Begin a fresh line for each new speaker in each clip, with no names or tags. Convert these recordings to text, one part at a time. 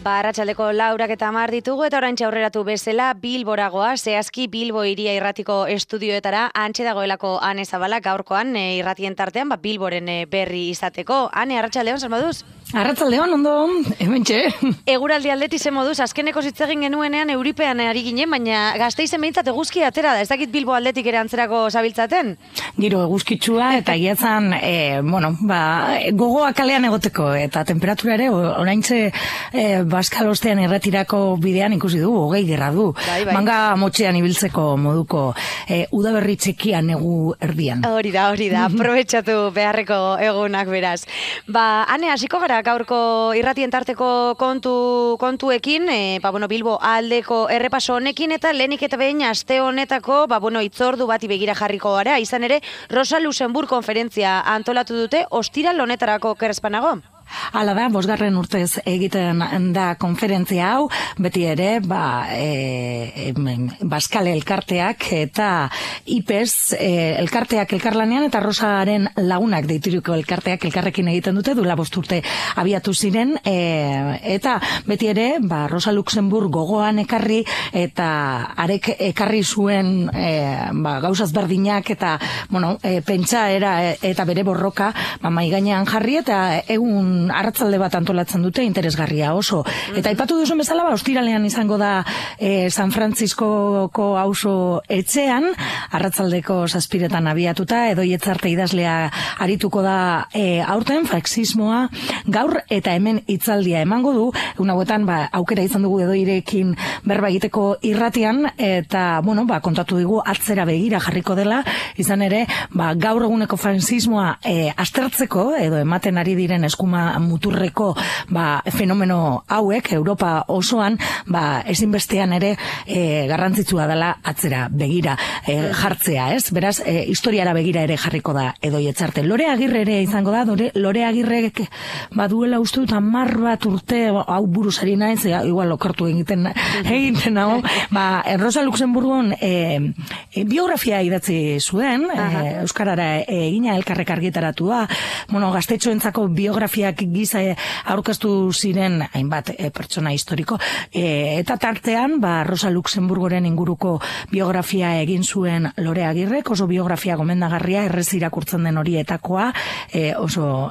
Arratsaldeko 4:10 ditugu eta oraintxe aurreratu bezala Bilboragoa, zehazki Bilbo Hiria Irratiko estudioetara antxe dagoelako Ane Zabala gaurkoan irratien tartean Bilboren berri izateko. Ane, arratsaldeon, zer moduz?
Arratsaldeon, ondo, hementxe.
Eguraldi aldeti ze moduz, azkeneko hitz egin genuenean euripean ari ginen, baina Gasteizen behintzat eguzki atera da, ez dakit Bilbo aldetik ere antzerako zabiltzaten?
Giro eguzkitsua eta giatzan, gogoa kalean egoteko eta temperatura ere oraintxe Baskalostean erretirako bidean ikusi du, 20 gradu.
Bai.
Manga motxean ibiltzeko moduko udaberri txekia negu erdian.
Hori da, aprobetxatu beharreko egunak beraz. Ane, hasiko gara gaurko irratien tarteko kontuekin, Bilbo aldeko errepaso honekin eta lehenik eta behin aste honetako, itzordu bati begira jarriko gara, izan ere Rosa Luxemburg konferentzia antolatu dute ostiral honetarako kerspanago.
Hala da, 5. urtez egiten da konferentzia hau, beti ere, Baskal elkarteak eta IPES elkarteak elkarlanean eta Rosaren lagunak deituriko elkarteak elkarrekin egiten dute, duela 5 urte abiatu ziren, eta beti ere, Rosa Luxemburg gogoan ekarri eta arek ekarri zuen gauzaz berdinak eta, pentsaera eta bere borroka mahai gainean jarri eta egun arratzalde bat antolatzen dute interesgarria oso. Eta aipatu duzun bezala, ostiralean izango da San Frantziskoko auzo etxean, arratzaldeko 7:00 abiatuta, Edoi Etzarte idazlea arituko da aurten, faxismoa gaur eta hemen hitzaldia emango du, egun hauetan aukera izan dugu Edoirekin berba egiteko irratian, eta kontatu digu atzera begira jarriko dela, izan ere, gaur eguneko faxismoa aztertzeko, edo ematen ari diren eskuma muturreko fenomeno hauek Europa osoan ezinbestean ere garrantzitsua dela atzera begira jartzea, ez? Beraz, historiara begira ere jarriko da Edoi Etzarte. Lore Agirre ere izango da, Lore Agirrek baduela uste dut 10 bat urte hau buruzari naiz, igual lokartu egiten hau, Rosa Luxemburgon biografia idatzi zuen, euskarara egina elkarrek argitaratua, gaztetxoentzako biografiak giza aurkeztu ziren hainbat pertsona historiko, eta tartean Rosa Luxemburgoren inguruko biografia egin zuen Lore Agirrek, oso biografia gomendagarria, errez irakurtzen den horietakoa, oso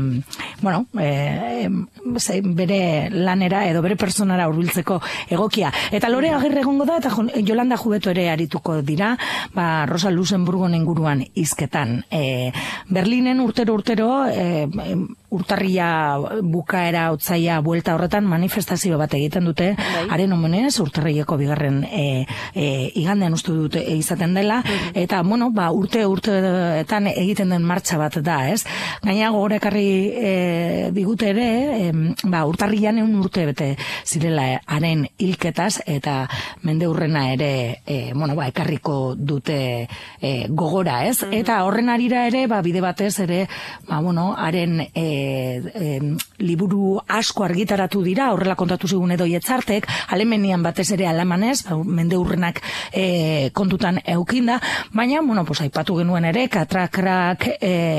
bere lanera edo bere personara hurbiltzeko egokia. Eta Lore Agirre egongo da eta Jolanda Jubeto ere arituko dira Rosa Luxemburgon inguruan hizketan. Berlinen urtero urtarria bukaera otsaia buelta horretan manifestazio bat egiten dute, haren omenez, urtarrieko 2. Igandean uste dute izaten dela, eta urteetan egiten den martxa bat da, ez? Gaina gogorekarri digute ere, urtarrian 1 urte bete zirela haren hilketaz, eta mendeurrena ere, ekarriko dute gogora, ez? Eta horren arira ere, bide batez ere, haren liburu asko argitaratu dira, horrela kontatu zigun Edoi Etzartek, Alemenian batez ere alemanez, mendeurrenak kontutan eukinda, baina, aipatu genuen ere, Katrakrak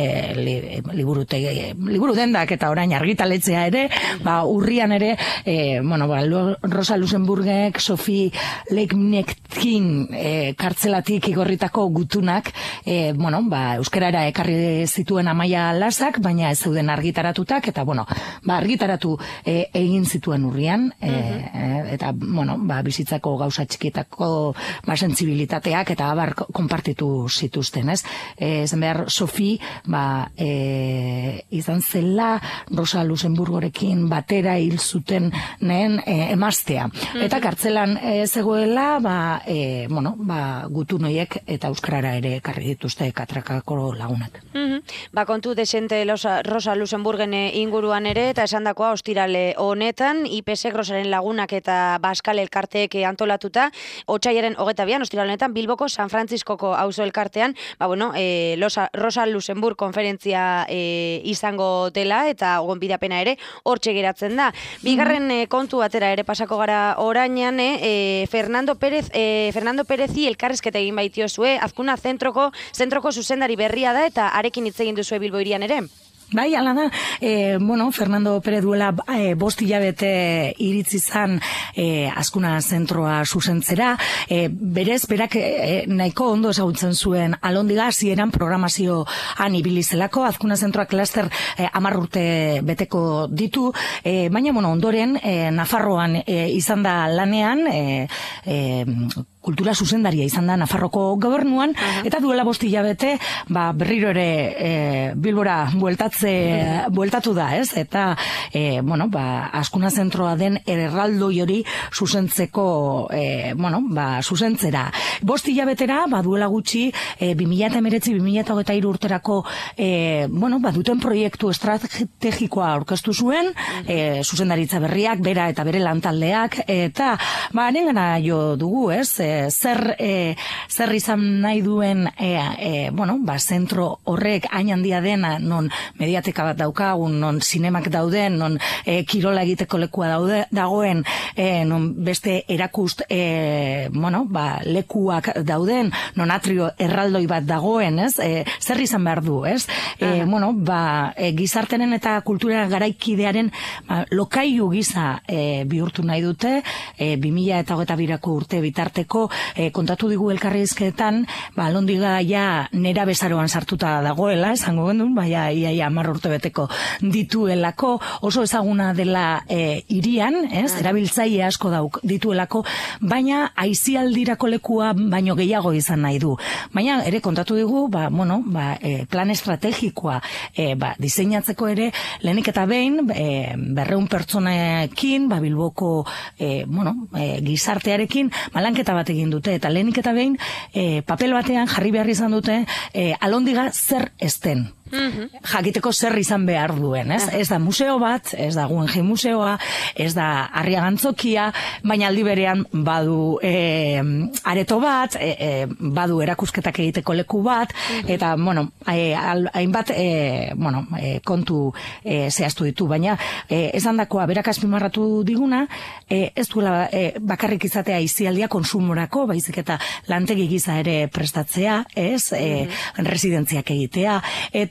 liburu dendak eta orain argitaletzea ere, urrian ere, Rosa Luxemburgek, Sophie Leibnizkin kartzelatik igorritako gutunak, euskarara ekarri zituen Amaia Lasak, baina ez zeuden argitaratutak, eta argitaratu egin zituen urrian, eta bizitzako gauza txikitako sentzibilitateak eta abar konpartitu zituzten, ez? Zen behar, Sophie izan zela Rosa Luxemburgorekin batera hil zuten emaztea. Eta kartzelan zegoela, gutun horiek eta euskarara ere ekarri dituzte Katrakako lagunak.
Kontu desente Rosa Luxemburgen inguruan ere, eta esandakoa ostirale honetan, IPESek Rosaren lagunak eta Baskal elkarteek antolatuta, otsailaren 22 ostirale honetan, Bilboko San Frantziskoko auzo elkartean, Rosa Luxemburg konferentzia izango dela, eta gonbidapena ere hortxe geratzen da. Bigarren kontu batera ere pasako gara orainan, Fernando Perezi elkarrizketa egin baitiozue, Azkuna zentroko zuzendari berria da, eta arekin hitz egin duzue Bilbo Hirian ere?
Bai, ala da, Fernando Pérez duela 5 hilabete iritzi zan Azkuna zentroa zuzentzera, berez, berak nahiko ondo ezagutzen zuen Alondiga hasieran programazioan ibili zelako, Azkuna zentroa klaster 10 urte beteko ditu, baina, ondoren, Nafarroan izan da lanean, kultura zuzendaria izan da Nafarroko gobernuan, eta duela 5 hilabete, berriro ere Bilbora bueltatu da, ez? Eta, Azkuna zentroa den erraldoi hori zuzentzeko, zuzentzera. 5 hilabetera, duela gutxi, 2019-2023 urterako, duten proiektu estrategikoa aurkeztu zuen, zuzendaritza berriak, bera eta bere lantaldeak, eta, arengana jo dugu, ez? Zer izan nahi duen zentro horrek hain handia dena, non mediateka bat daukagun, non sinemak dauden, non kirola egiteko lekua dagoen, non beste erakust lekuak dauden, non atrio erraldoi bat dagoen, ez? Zer izan behar du, ez? Gizartenen eta kultura garaikidearen lokailu gisa bihurtu nahi dute, 2022ko urte bitarteko kontatu digu elkarrizketan, Alondiga ja nera bezaroan sartuta dagoela, esango gendun, ia 10 urte beteko dituelako, oso ezaguna dela hirian, erabiltzaile asko dituelako, baina aisialdirako lekua baino gehiago izan nahi du. Baina ere kontatu digu, plan estrategikoa diseinatzeko ere, lehenik eta behin, 200 pertsonekin, Bilboko gizartearekin, lanketa bat egin dute, eta lehenik eta behin papel batean jarri behar izan dute Alondiga zer esten. Jakiteko zer izan behar duen, ez? Ez da museo bat, ez da Guggenheim museoa, ez da Arriagantzokia, baina aldi berean badu areto bat, badu erakusketak egiteko leku bat, eta, hainbat kontu zehaztu ditu, baina esandakoa berak azpimarratu diguna, ez duela bakarrik izatea aisialdia konsumorako, baizik eta lantegi giza ere prestatzea, ez? Residentziak egitea, eta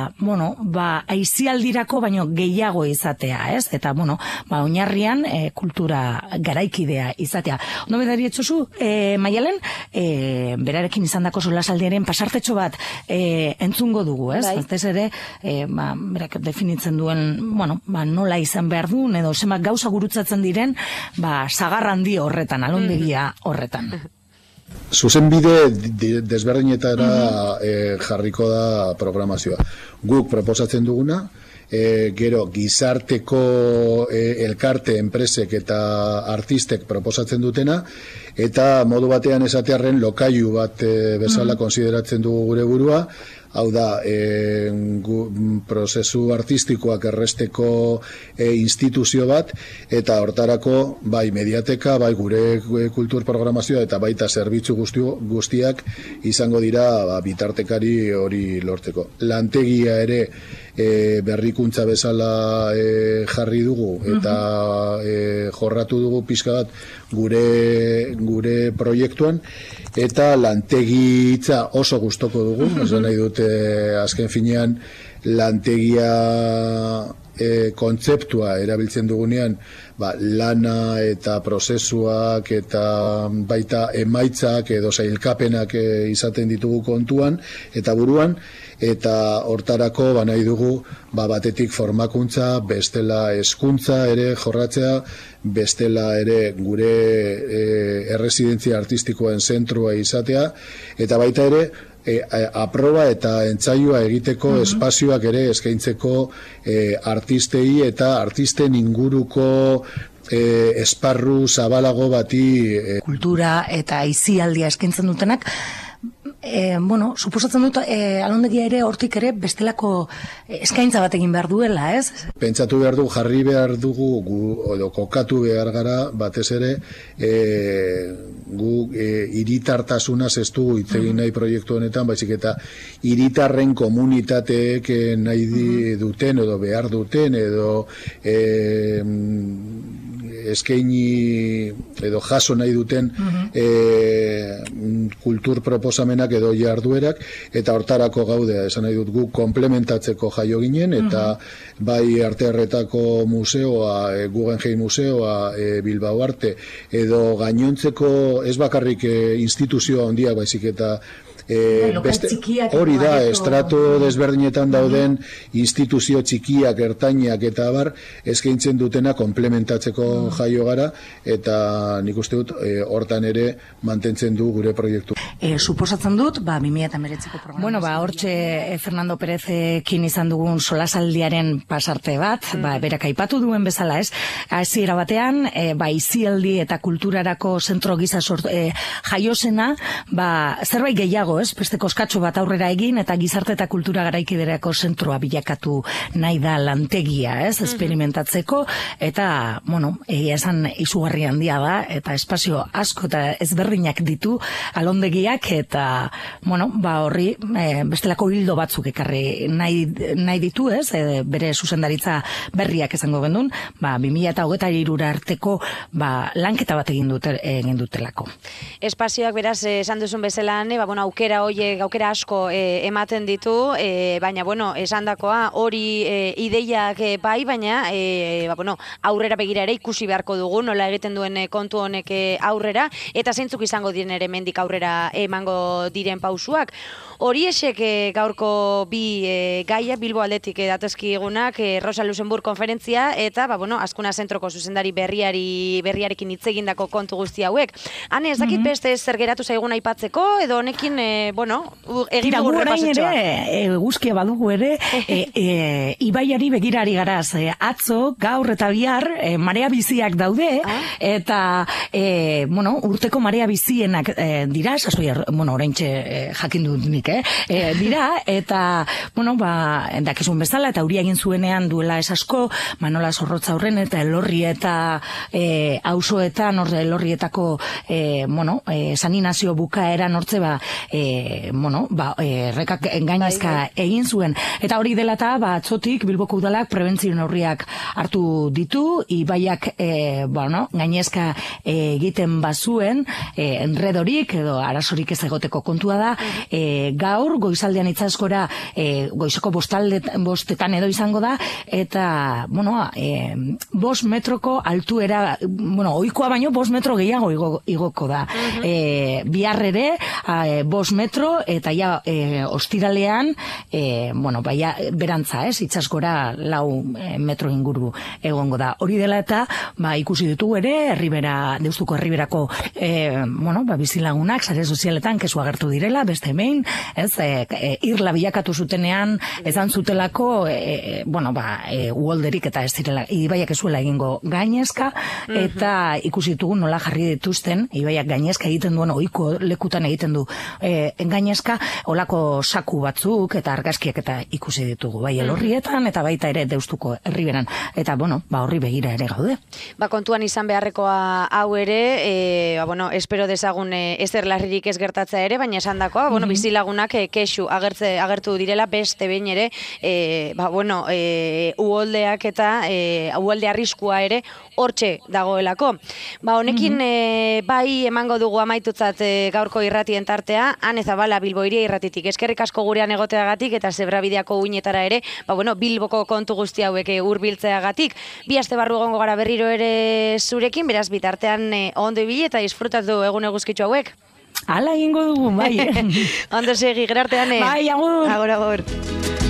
aisialdirako baino gehiago izatea, ez? Eta, oinarrian kultura garaikidea izatea. Ondo bedari etxosu, Maialen, berarekin izandako solasaldiaren pasartetxo bat entzungo dugu, ez? Batez ere, berak definitzen duen, nola izan behar duen, edo semak gauza gurutzatzen diren, sagar handi horretan, alondegia horretan.
Zuzenbide desberdinetara jarriko da programazioa. Guk proposatzen duguna, gero gizarteko elkarte, enpresek eta artistek proposatzen dutena, eta modu batean esatearren lokailu bat bezala konsideratzen dugu gure burua, hau da, prozesu artistikoak erresteko instituzio bat, eta hortarako, bai mediateka, bai gure kultur programazioa, eta baita zerbitzu guztiak izango dira bitartekari hori lortzeko. Lantegia ere berrikuntza bezala jarri dugu, eta jorratu dugu pixka bat gure proiektuan, eta lantegitza oso gustoko dugu, esan nahi dute azken finean lantegia kontzeptua erabiltzen dugunean, lana eta prozesuak eta baita emaitzak edo sailkapenak izaten ditugu kontuan eta buruan, eta hortarako nahi dugu batetik formakuntza, bestela hezkuntza ere jorratzea, bestela ere gure erresidentzia artistikoen zentrua izatea, eta baita ere aproba eta entsaioa egiteko espazioak ere eskaintzeko artistei eta artisten inguruko esparru zabalago bati.
Kultura eta aisialdia eskaintzen dutenak, suposatzen dut Alondegia ere hortik ere bestelako eskaintza bat egin behar duela, ez?
Pentsatu behar dugu, jarri behar dugu, edo kokatu behar gara, batez ere, gu hiritartasunaz ez dugu hitz egin nahi proiektu honetan, baizik eta hiritarren komunitateek nahi duten, edo behar duten, edo eskaini edo jaso nahi duten kultur proposamenak edo jarduerak, eta hortarako gaude, esan nahi dut gu komplementatzeko jaio ginen, eta bai Artearretako museoa, Guggenheim museoa, Bilbao Arte, edo gainontzeko ez bakarrik instituzio handiak baizik eta hori da, estrato desberdinetan dauden instituzio txikiak, ertainak eta abar, eskaintzen dutena komplementatzeko jaio gara, eta nik uste dut hortan ere mantentzen du gure proiektu.
Suposatzen dut, 2019ko programa. Bueno, hortxe Fernando Perezekin izan dugun solasaldiaren pasarte bat, berak aipatu duen bezala, ez? Hasiera batean, izialdi eta kulturarako zentro gisa jaiosena, zerbait gehiago, ez? Beste koskatxo bat aurrera egin eta gizarte eta kultura garaikiderako zentroa bilakatu nahi da lantegia, ez? Experimentatzeko, eta, egia esan izugarri handia da, eta espazio asko eta ezberdinak ditu alondegiak, eta, horri bestelako hildo batzuk ekarri nahi ditu, ez? Bere zuzendaritza berriak izango gendun, 2023 arteko lanketa bat egin dutelako.
Espazioak beraz, esan duzun bezala, aukera asko ematen ditu, baina, esandakoa hori ideiak bai, baina, aurrera begira ere ikusi beharko dugu, nola egiten duen kontu honek aurrera, eta zeintzuk izango diren ere mendik aurrera emango diren pausuak. Hori esek gaurko bi gaia, Bilbo aldetik datozki egunak, Rosa Luxemburg konferentzia, eta, Azkuna Zentroko zuzendari berriarekin hitz egindako kontu guzti hauek. Hane, ez dakit beste zer geratu zaigun aipatzeko, edo honekin, egin dugu repasotxoa.
Eguzkia badugu ere, ibaiari begirari garaz. Atzo, gaur eta bihar, marea biziak daude, eta, urteko marea bizienak dira, oraintxe jakin dut nik, dira, eta, dakizun bezala, eta hauria egin zuenean duela esasko, Manola Zorrotza horren, eta Elorri eta auzoetan, Elorrietako, saninazio bukaeran hortze, errekak gainezka egin zuen. Eta hori dela eta, atzotik, Bilboko udalak prebentzio neurriak hartu ditu, ibaiak, gainezka egiten bazuen, enredorik, edo arazorik ez egoteko kontua da, gaur, goizaldean itzaskora, goizoko bostetan edo izango da, eta, 5 metroko altuera, oikoa baino 5 metro gehiago igoko da. Bihar ere, 5 metro, eta ja, ostiralean, berantza, itzaskora 4 metro inguru egongo da. Hori dela eta, ikusi ditugu ere, Deustuko Herriberako, bizilagunak, sare sozialetan, kesu agertu direla, beste hemen, irla bilakatu zutenean, ezan zutelako, uholderik eta ez direla, ibaiak ezuela egingo gainezka, eta ikusi ditugu nola jarri dituzten, ibaiak gainezka egiten duen, ohiko lekutan egiten du gainezka, olako saku batzuk, eta argazkiak eta ikusi ditugu, bai Elorrietan, eta baita ere Deustuko Herriberan, eta horri begira ere gaude.
Kontuan izan beharrekoa hau ere, espero dezagun ezer larririk ez gertatza ere, baina esan dakoa, bizilagunak kexu agertu direla beste behin ere, uholdeak eta uholde arriskua ere hortxe dagoelako. Honekin bai emango dugu amaitutzat gaurko irratien tartea, Ane Zabala Bilbo Hiria Irratitik. Eskerrik asko gurean egoteagatik eta Zebrabideako uinetara ere, Bilboko kontu guzti hauek hurbiltzeagatik. Bi aste barru egongo gara berriro ere zurekin, beraz bitartean ondo ibili eta disfrutatu egun eguzkitxo hauek.
Hala egingo dugu, bai.
Ondo segi, gerartean.
Bai, agur.
Agur.